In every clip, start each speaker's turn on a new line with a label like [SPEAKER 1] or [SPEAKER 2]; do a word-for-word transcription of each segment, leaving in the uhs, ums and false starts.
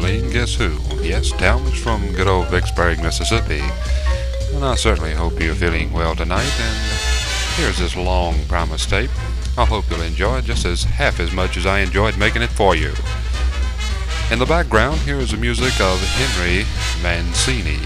[SPEAKER 1] Darlene, guess who? Yes, Talmadge from good old Vicksburg, Mississippi. And I certainly hope you're feeling well tonight, and here's this long promise tape. I hope you'll enjoy it just as half as much as I enjoyed making it for you. In the background, here is the music of Henry Mancini.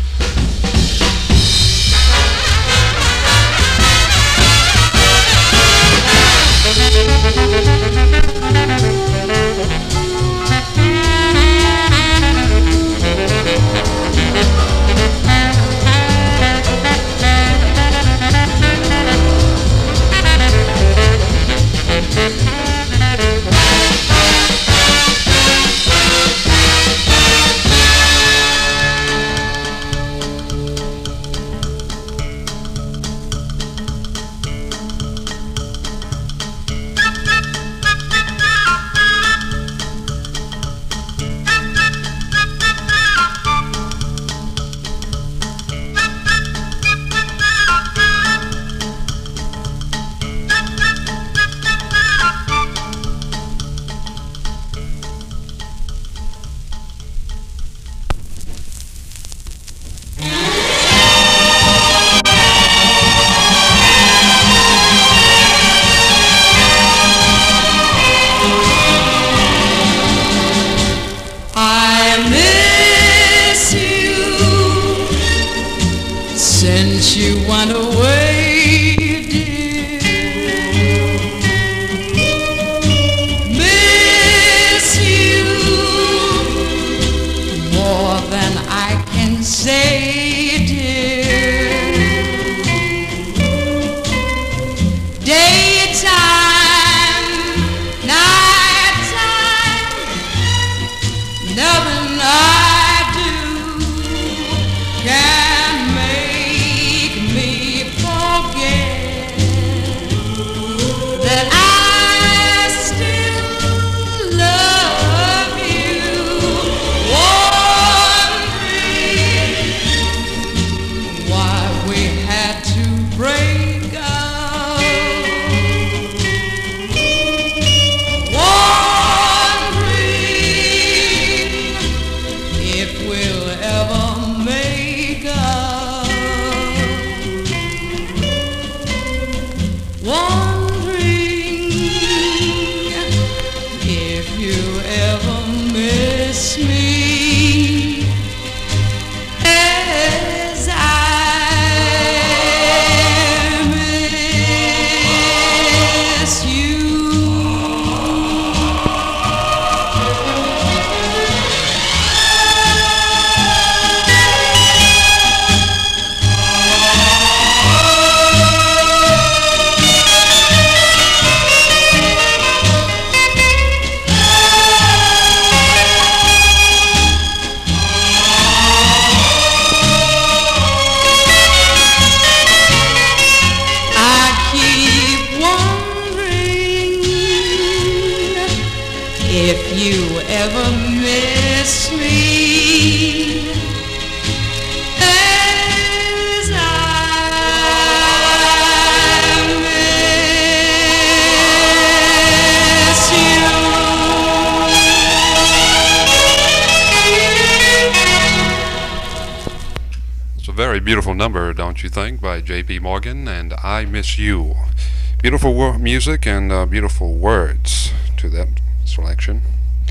[SPEAKER 1] Beautiful number, don't you think, by J P Morgan and I Miss You. Beautiful wor- music and uh, beautiful words to that selection.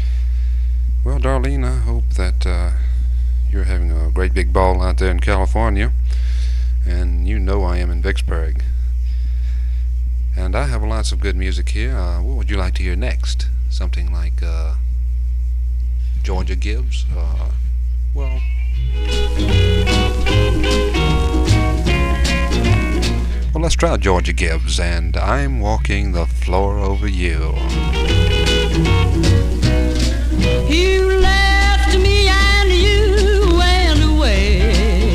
[SPEAKER 1] Well, Darlene, I hope that uh, you're having a great big ball out there in California, and you know I am in Vicksburg. And I have lots of good music here. Uh, what would you like to hear next? Something like uh, Georgia Gibbs? Uh, well... Well, let's try Georgia Gibbs and I'm Walking the Floor Over You.
[SPEAKER 2] You left me and you went away.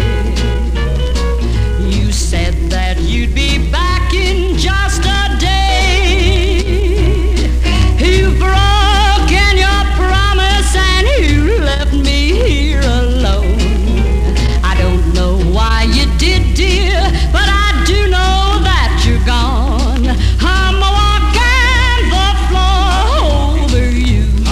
[SPEAKER 2] You said that you'd be back in just a day. You've broken your promise and you left me here alone. I don't know why you did, dear, but I do know that you're gone. I'm walking the floor over you.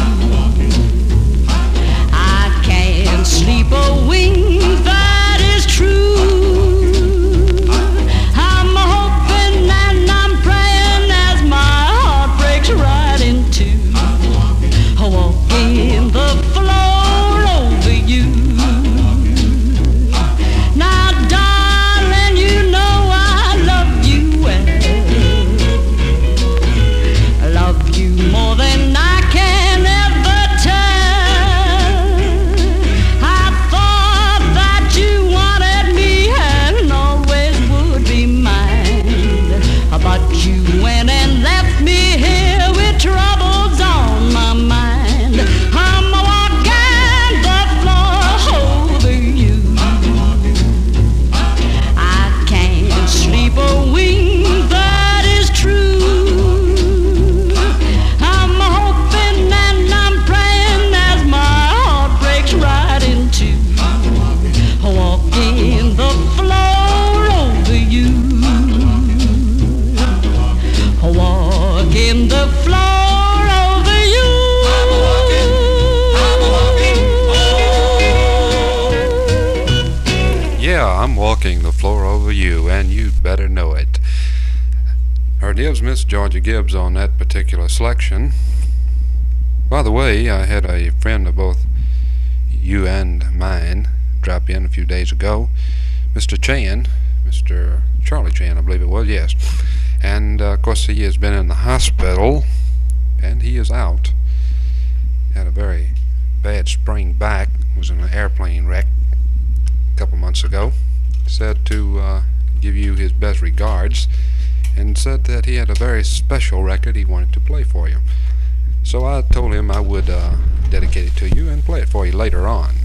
[SPEAKER 1] I'm walking the floor over you, and you'd better know it. Our dears Miss Georgia Gibbs on that particular selection. By the way, I had a friend of both you and mine drop in a few days ago, Mister Chan, Mister Charlie Chan, I believe it was, yes. And uh, of course he has been in the hospital, and he is out. Had a very bad sprained back, was in an airplane wreck a couple months ago. Said to uh, give you his best regards, and said that he had a very special record he wanted to play for you. So I told him I would uh, dedicate it to you and play it for you later on.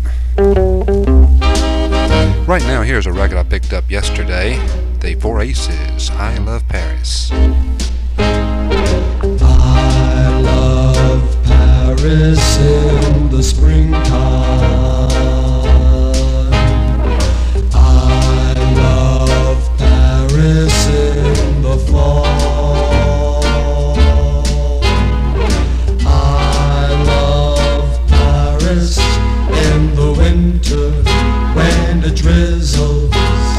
[SPEAKER 1] Right now, here's a record I picked up yesterday. The Four Aces, I Love Paris.
[SPEAKER 3] I love Paris in the springtime. I love Paris in the fall. I love Paris in the winter when it drizzles.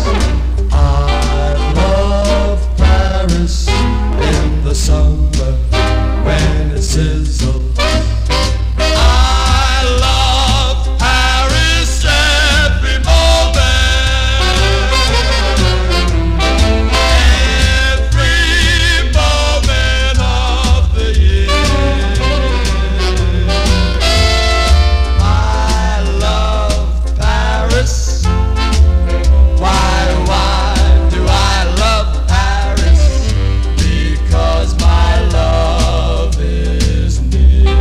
[SPEAKER 3] I love Paris in the summer when it sizzles. I love Paris every moment, every moment of the year. I love Paris. Why, why do I love Paris? Because my love is near.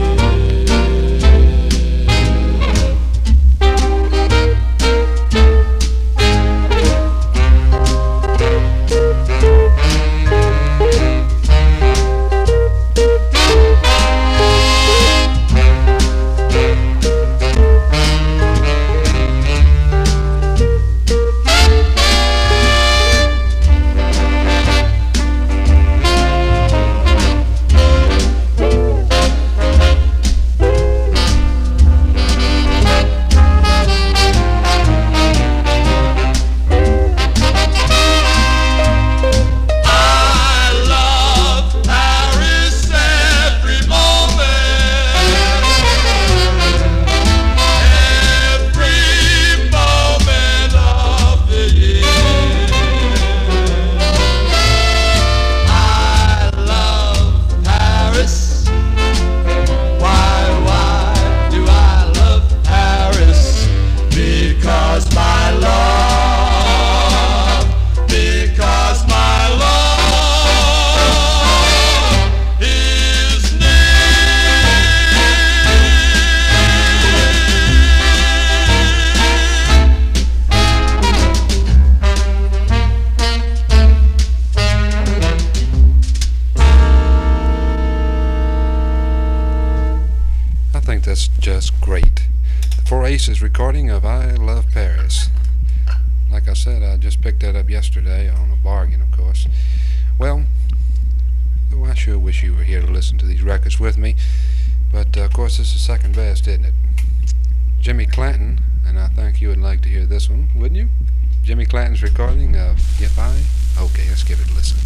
[SPEAKER 1] That's just great. The Four Aces recording of I Love Paris. Like I said, I just picked that up yesterday on a bargain, of course. Well, though I sure wish you were here to listen to these records with me. But, uh, of course, this is second best, isn't it? Jimmy Clanton, and I think you would like to hear this one, wouldn't you? Jimmy Clanton's recording of If I... Okay, let's give it a listen.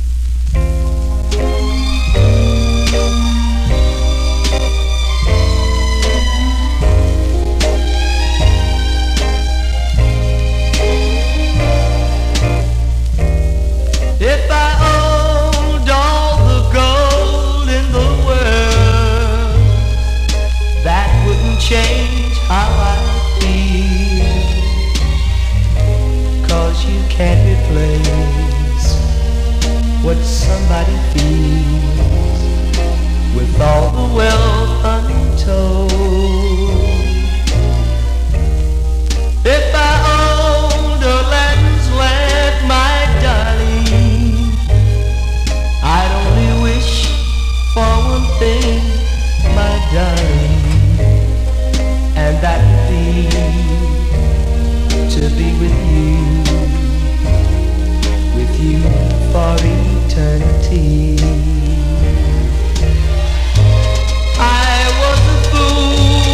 [SPEAKER 3] If I owned all the gold in the world, that wouldn't change how I feel. 'Cause you can't replace what somebody feels with all the wealth untold. If I owned a land's land, my darling, I'd only wish for one thing, my darling, and that would be to be with you, with you for eternity. I was a fool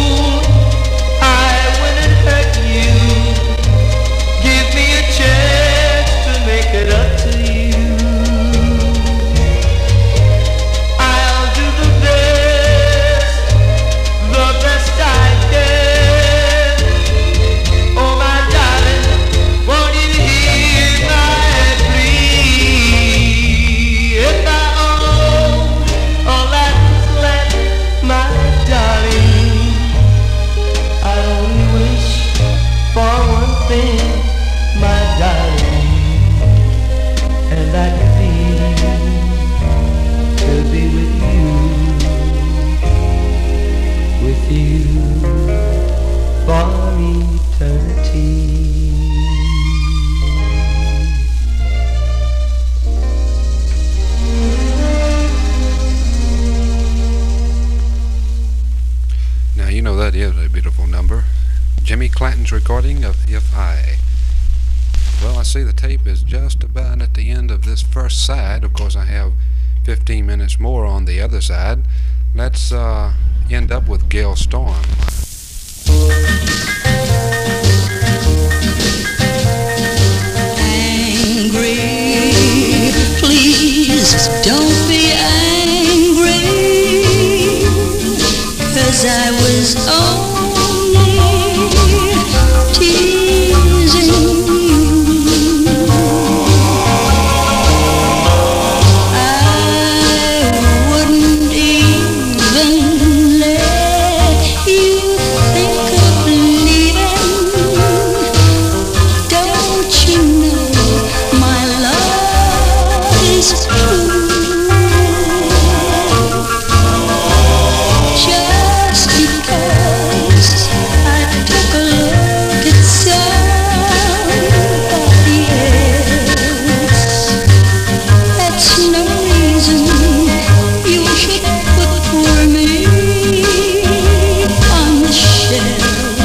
[SPEAKER 1] Clanton's recording of If I. Well, I see the tape is just about at the end of this first side. Of course, I have fifteen minutes more on the other side. Let's uh, end up with Gale Storm.
[SPEAKER 2] Angry, please don't be angry, 'cause I was only teasing you. I wouldn't even let you think of leaving. Don't you know my love is true? Just because I took a look at somebody else, that's no reason you should put poor me on the shelf.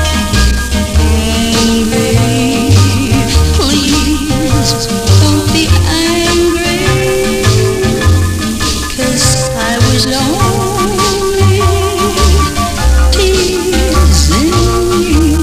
[SPEAKER 2] Angry, please don't be angry, 'cause I was only teasing you.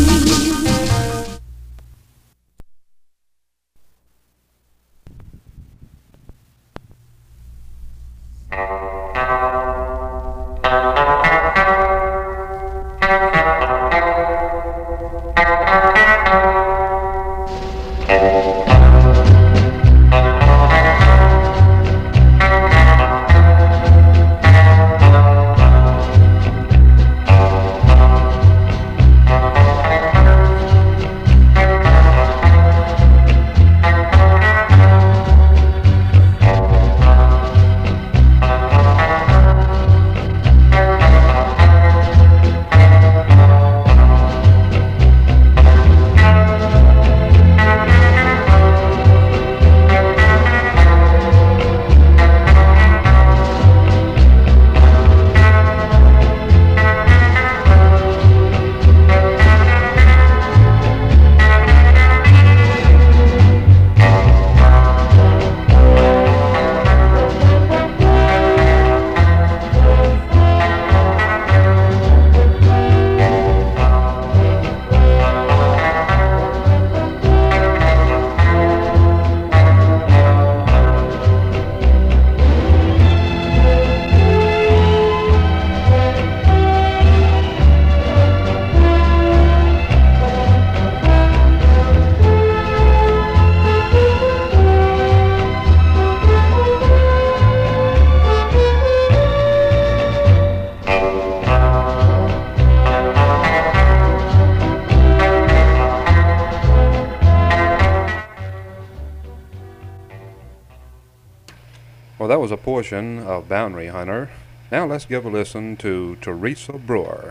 [SPEAKER 1] Well, that was a portion of Boundary Hunter. Now let's give a listen to Teresa Brewer.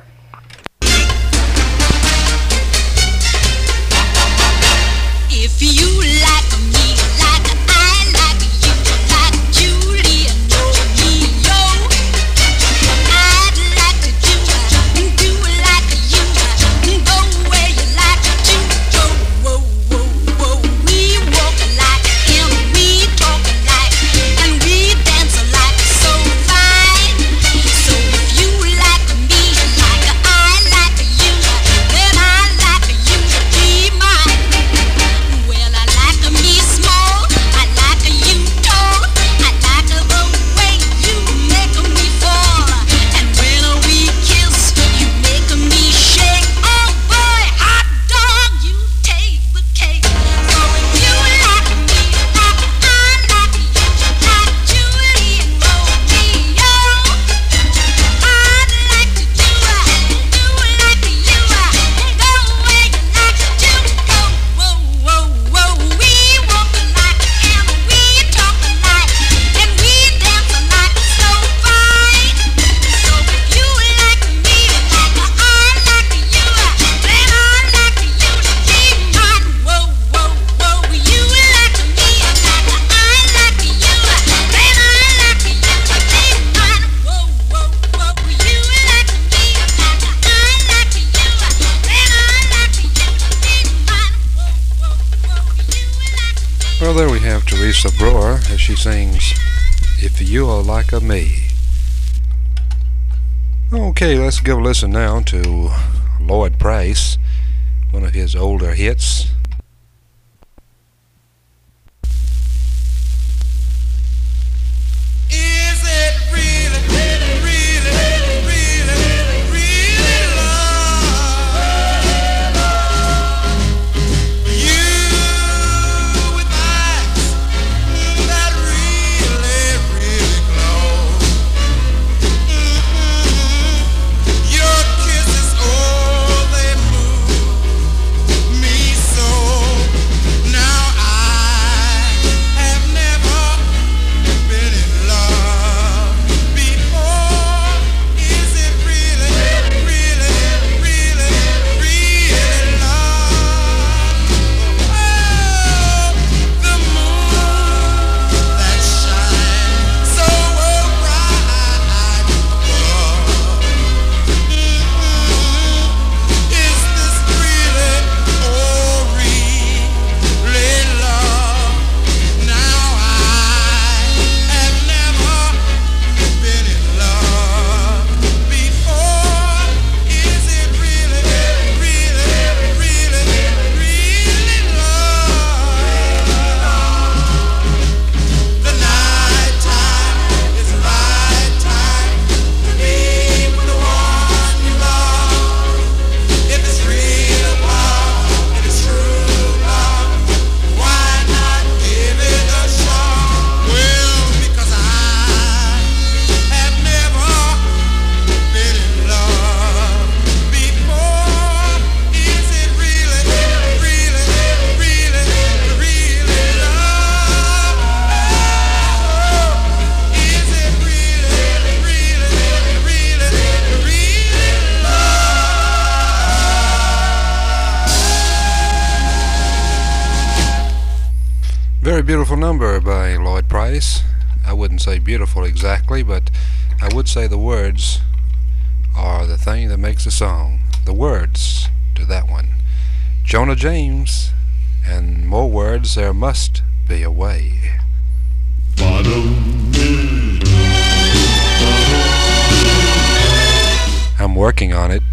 [SPEAKER 4] If you like me like I like you, like Julia Romeo, I'd like to do, do like you, go where you like to go. Whoa, whoa, whoa. We walk like him, we talk like, and we dance like so fine. So if you like me like
[SPEAKER 1] Well, there we have Teresa Brewer as she sings If You Are Like a Me. Okay, let's give a listen now to Lloyd Price, one of his older hits.
[SPEAKER 5] Is it really, really, really, really, really love? You with eyes that really, really glow. Mm-hmm. Your kisses, oh, they move me so. Now I have never been in love before. Is it really, really, really, really love? Oh, the moon that shines so bright above. Is this really, oh, really love? Now I have never been in love before. Is it really, really, really, really love? The night time is the right time to be with the one you love. If it's real love, if it's true love, why not give it a shot? Well, because I have never been in love before. Is it really, really, really, really love? Is it really, really, really, really love?
[SPEAKER 1] Very beautiful number by Lloyd Price. I wouldn't say beautiful exactly, but I would say the words are the thing that makes a song. The words to that one. Jonah James, and more words, there must be a way. I'm working on it.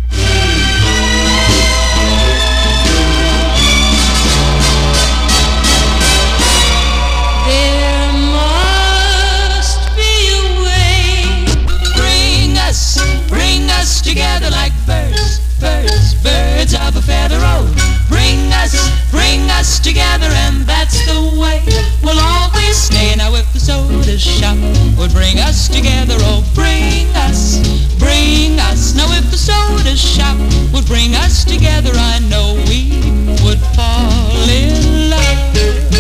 [SPEAKER 2] There must be a way. Bring us, bring us together like birds, birds, birds of a feather. Oh, bring us, bring us together, and that's the way we'll always stay. Now if the soda shop would bring us together, oh, bring us, bring us. Now if the soda shop would bring us together, I know we would fall in love.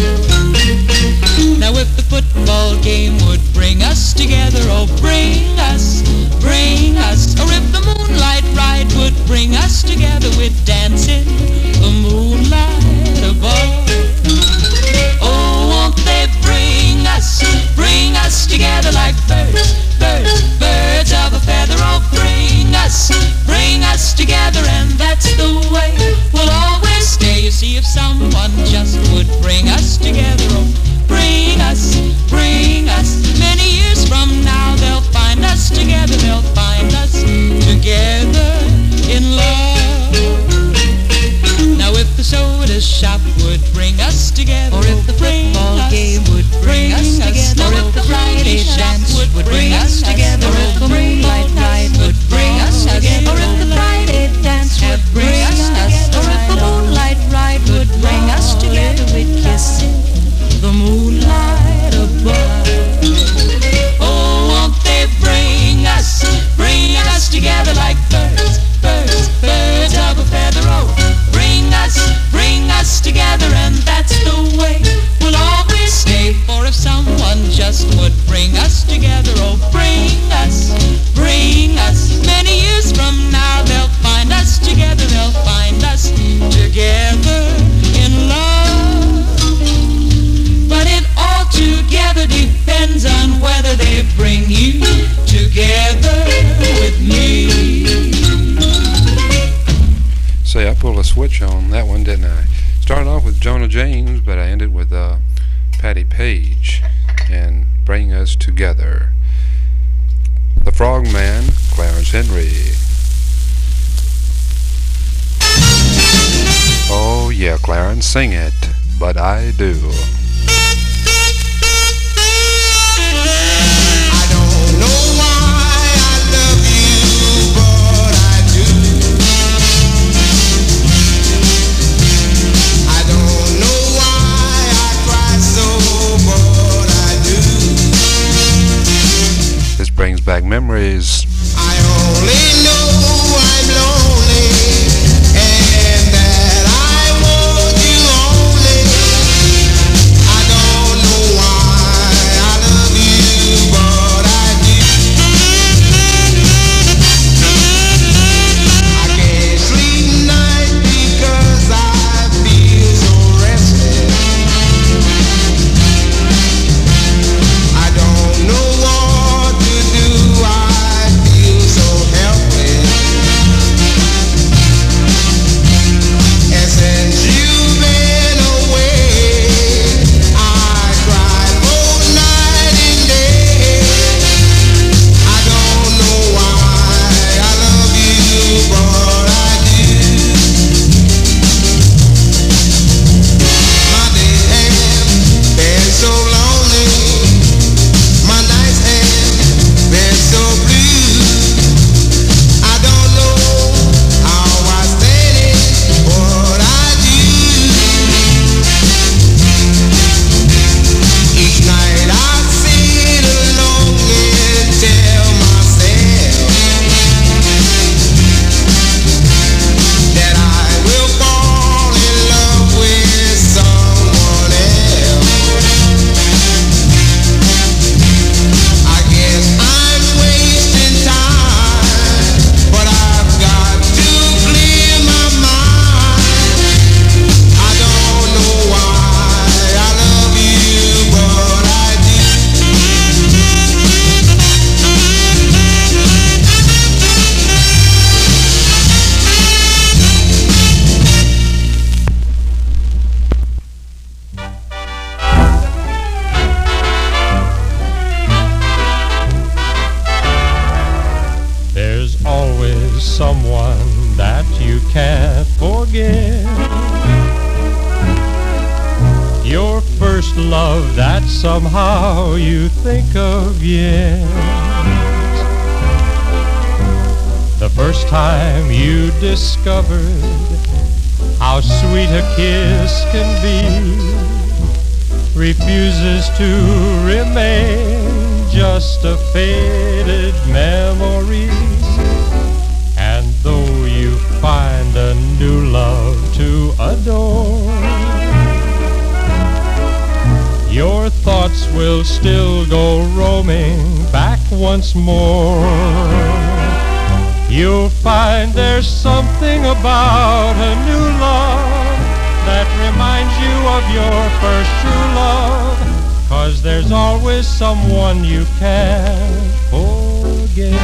[SPEAKER 2] Now if the football game would bring us together, oh, bring us, bring us. Or if the moonlight ride would bring us together with dancing the moonlight above. Oh, won't they bring us, bring us together like birds, birds, birds of a feather. Oh, bring us, bring us together, and that's the way we'll always stay. You see, if someone just would bring us together, oh, bring us, bring us. Many years from now they'll find us together, they'll find us together in love. Now if the soda shop would bring us together, or if the football game would bring us together, or if the Friday dance would bring us together, or if the moonlight ride would bring us together, or if the Friday dance would bring us together, or if the moonlight ride would bring us together with kissing the moonlight above. Oh, won't they bring us, bring us together like birds, birds, birds of a feather. Oh, bring us, bring us together, and that's the way we'll always stay. For if someone just would bring us together, oh, bring us, bring us. Many years from now they'll find us together, they'll find us together in love. But it all together depends on whether they bring you together with me.
[SPEAKER 1] Say, I pulled a switch on that one, didn't I? Started off with Jonah James, but I ended with uh, Matty Page and Bring Us Together. The Frogman, Clarence Henry. Oh yeah, Clarence, sing it, but I do.
[SPEAKER 5] I don't know why I love you, but I do. I don't know why I cry so, but I do.
[SPEAKER 1] This brings back memories.
[SPEAKER 5] I only know I'm lonely and that I want you only. I don't know why I love you, but I do. I can't sleep night because I feel so restless. I don't know what to do. I feel so helpless. And since you've been away, I cry both night and day. I don't know why I love you, but I do. My days have been so lonely. My nights have been so blue. I don't know how I stand it, but I do. Each night I sit alone and tell myself that I will fall in love with someone else. I guess I'm wasting time, but I've got to clear my mind. I don't know why I love you, but I do.
[SPEAKER 3] There's always someone that you can't forget. Your first love that somehow you think of yet. The first time you discovered how sweet a kiss can be refuses to remain just a faded memory. And though you find a new love to adore, your thoughts will still go roaming back once more. You'll find there's something about a new love that reminds you of your first true love, 'cause there's always someone you can't forget.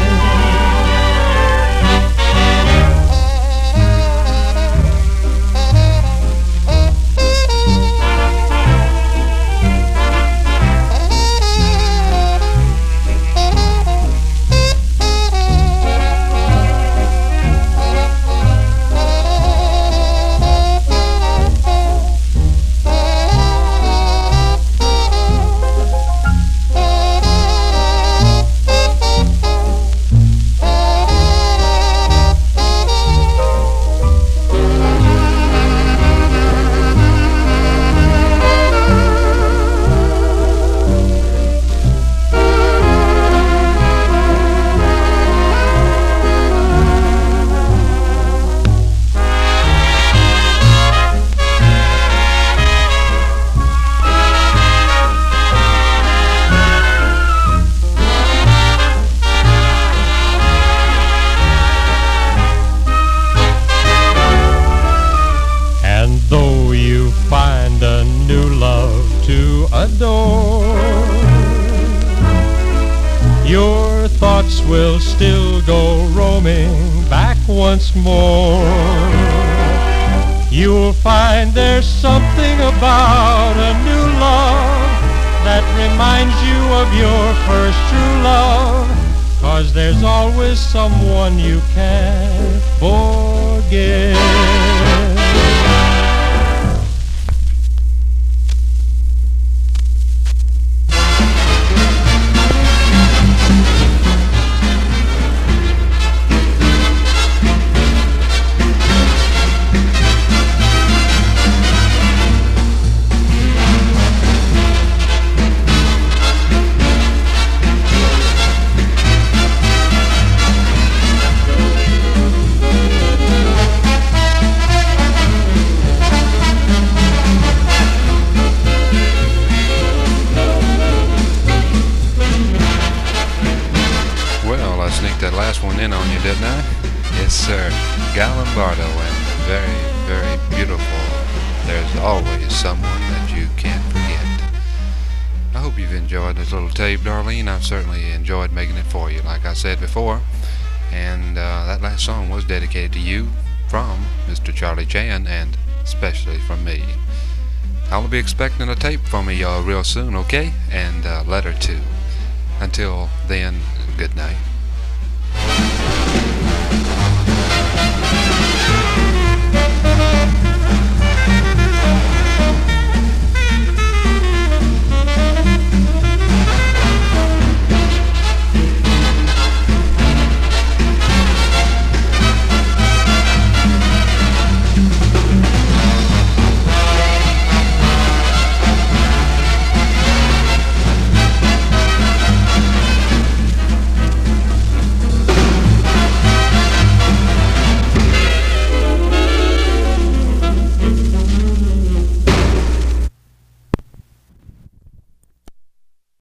[SPEAKER 3] Your thoughts will still go roaming back once more. You'll find there's something about a new love of your first true love, 'cause there's always someone you can't forget.
[SPEAKER 1] That last one in on you, didn't I? Yes, sir. Guy Lombardo and very, very beautiful. There's always someone that you can't forget. I hope you've enjoyed this little tape, Darlene. I've certainly enjoyed making it for you, like I said before. And uh, that last song was dedicated to you from Mister Charlie Chan, and especially from me. I'll be expecting a tape from me uh, real soon, okay? And uh, letter too. Until then, good night.